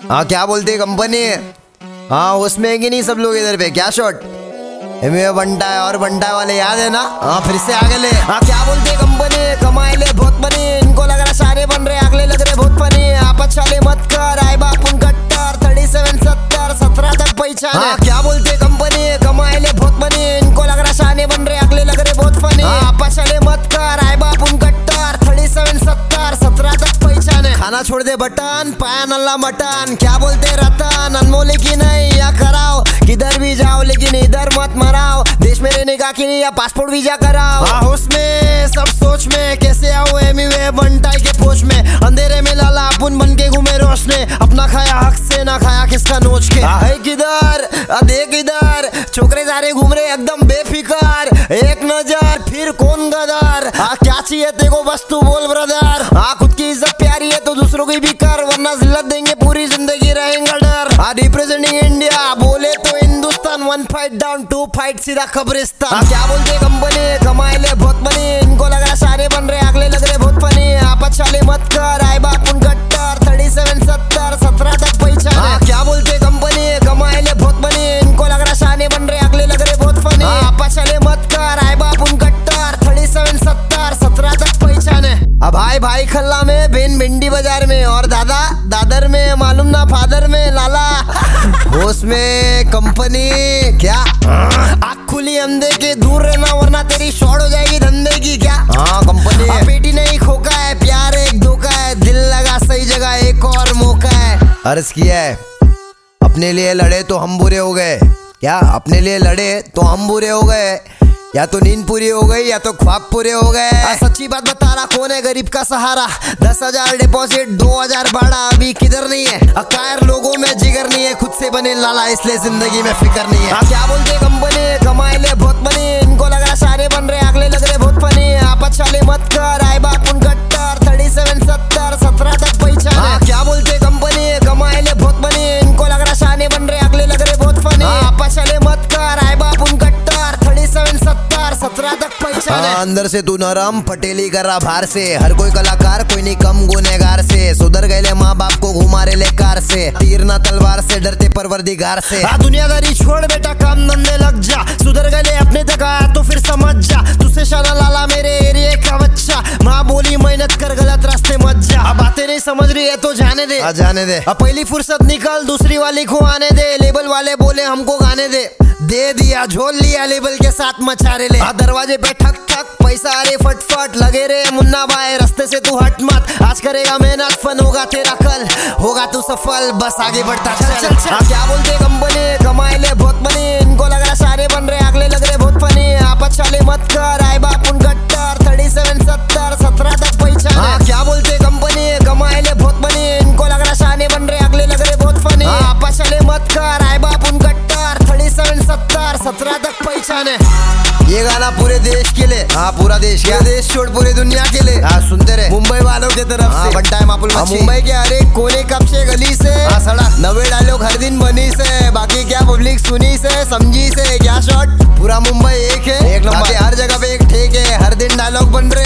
हाँ क्या बोलते कंपनी? हाँ उसमें है कि नहीं सब लोग इधर पे? क्या शॉट बनता है और बनता है वाले याद है ना? हाँ फिर से आगे ले। हाँ क्या बोलते कंपनी? कमाए ले बहुत बनी, इनको लग रहा सारे बन रहे, अगले लग रहे बहुत फनी। आपस वाले मत कर, आए बापुन कट्टर 37 70 17 तक पहचान। हाँ क्या बोलते कंपनी? कमाए ले बहुत बनी, इनको लग रहा सारे बन रहे, अगले लग रहे बहुत फनी। आपस वाले मत कर, आए बापुन कट्टर 37 70 17 तक पहचान है। खाना छोड़ दे बटन, पाया नल्ला मटन। क्या बोलते रतन? अनमोल की नहीं या कराओ, किधर भी जाओ लेकिन इधर मत मराओ। देश में रहने का कि नहीं या पासपोर्ट वीजा कराओ। उसमें सब सोच में कैसे आओ एमीवे बनटाई के पोच में। अंधेरे में लाला अपुन बन के घूमे रोशने, अपना खाया हक से ना खाया किसका नोच के। है किधर देख इधर, छोकरे सारे घूम रहे एकदम बेफिकर। एक नजर फिर कौन गदर। क्या चाहिए तेको बस तू बोल ब्रदर। खुद की इज्जत प्यारी है तो दूसरों की भी कर, वरना जिल्लत देंगे पूरी जिंदगी रहेंगे डर। रिप्रेजेंटिंग इंडिया बोले तो हिंदुस्तान, 1 फाइट डाउन 2 फाइट सीधा कब्रिस्तान। क्या बोलते कंपनी? कमाए ले बहुत बनी, इनको लग रहा सारे बन रहे, अगले लग रहे बहुत फनी। आपस वाले मत कर, आए बापुन कट्टर 37 70 17 तक पहचान। क्या बोलते कंपनी? कमाए ले बहुत बनी, इनको लग रहा सारे बन रहे, अगले लग रहे बहुत फनी। आपस वाले मत कर, आए बापुन कट्टर 37 70 17 तक पहचान है। अब भाई खल्ला में, बेन भिंडी बाजार में, और दादा दादर में, मालूम ना फादर में लाला। होश में कंपनी क्या? आँख खुली अंधे के दूर रहना, वरना तेरी शॉर्ट हो जाएगी धंधे की। क्या कंपनी? पेटी नहीं खोका है, प्यार एक धोखा है, दिल लगा सही जगह एक और मौका है। अर्ज किया है अपने लिए लड़े तो हम बुरे हो गए। क्या अपने लिए लड़े तो हम बुरे हो गए? या तो नींद पूरी हो गई या तो ख्वाब पूरे हो गए। सच्ची बात बता रहा, कौन है गरीब का सहारा? 10,000 डिपॉजिट 2,000 भाड़ा, अभी किधर नहीं है। अकायर लोगों में जिगर नहीं है, खुद से बने लाला इसलिए जिंदगी में फिक्र नहीं है। क्या बोलते कंपनी? कमाए ले बहुत बनी, इनको लग रहा सारे बन रहे, अगले लग रहे बहुत फनी। आपस वाले मत कर, आए बापुन कट्टर 37 70 17 तक पहचान। क्या बोलते कंपनी? कमाए ले बहुत बनी, इनको लग रहा सारे बन रहे, अगले लग रहे बहुत फनी। आपस वाले मत कर, आए बापुन कट्टर 37 70 17 तक पहचान। अंदर से तू नरम पटेली कर रहा बाहर से, हर कोई कलाकार कोई नहीं कम गुनेगार से। सुधर गए माँ बाप को घुमा रहे ले कार से, तीर ना तलवार से डरते परवरदिगार से। दुनियादारी छोड़ बेटा काम धंधे लग जा, सुधर गए अपने तक आया तो फिर समझ जा। तुझसे शाना लाला मेरे एरिया का बच्चा, माँ बोली मेहनत कर गलत रास्ते मत जा। अब बातें नहीं समझ रही है तो जाने दे, जाने दे। अब पहली फुर्सत निकल दूसरी वाली को आने दे। लेबल वाले बोले हमको गाने दे दिया झोल लिया लेबल के साथ मचारे ले। दरवाजे पे ठक ठक पैसा अरे फटफट लगे रे मुन्ना भाई, रास्ते से तू हट मत। आज करेगा मेहनत फन होगा तेरा कल, होगा तू सफल बस आगे बढ़ता चल। क्या बोलते कंपनी? कमाए ले बहुत बनी, इनको लग रहा सारे बन रहे, अगले लग रहे बहुत फनी। आपस वाले मत कर, आए बापुन कट्टर 37 70 17 तक पहचान। क्या बोलते कंपनी? कमाए ले बहुत बनी, इनको लग रहा सारे बन रहे, अगले लग रहे बहुत फनी। आपस वाले मत कर, आए बापुन कट्टर 37 70 17 तक पहचान है। ये गाना पूरे देश के लिए, पूरा देश, क्या देश छोड़ पूरी दुनिया के लिए। सुनते रहे मुंबई वालों की तरफ से। बनता है मापुल मुंबई के हर एक कोने कब से गली से, सड़क 90 डायलॉग हर दिन बनी से। बाकी क्या पब्लिक सुनी से समझी से, क्या शॉट पूरा मुंबई एक है, एक नंबर। हर जगह पे एक ठेक है, हर दिन डायलॉग बन रहे